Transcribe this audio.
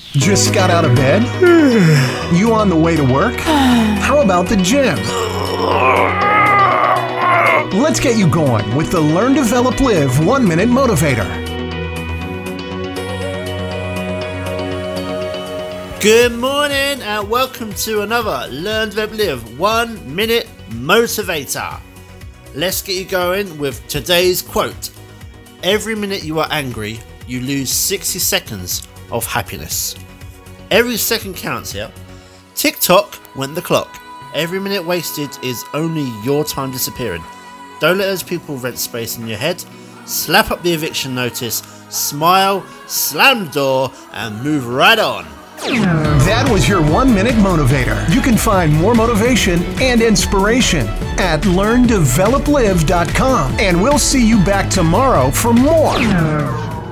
Just got out of bed? You on the way to work? How about the gym? Let's get you going with the Learn, Develop, Live 1 Minute Motivator. Good morning and welcome to another Learn, Develop, Live 1 Minute Motivator. Let's get you going with today's quote. Every minute you are angry, you lose 60 seconds of happiness. Every second counts here. Tick-tock went the clock. Every minute wasted is only your time disappearing. Don't let those people rent space in your head. Slap up the eviction notice, smile, slam the door, and move right on. That was your 1 Minute Motivator. You can find more motivation and inspiration at LearnDevelopLive.com. And we'll see you back tomorrow for more.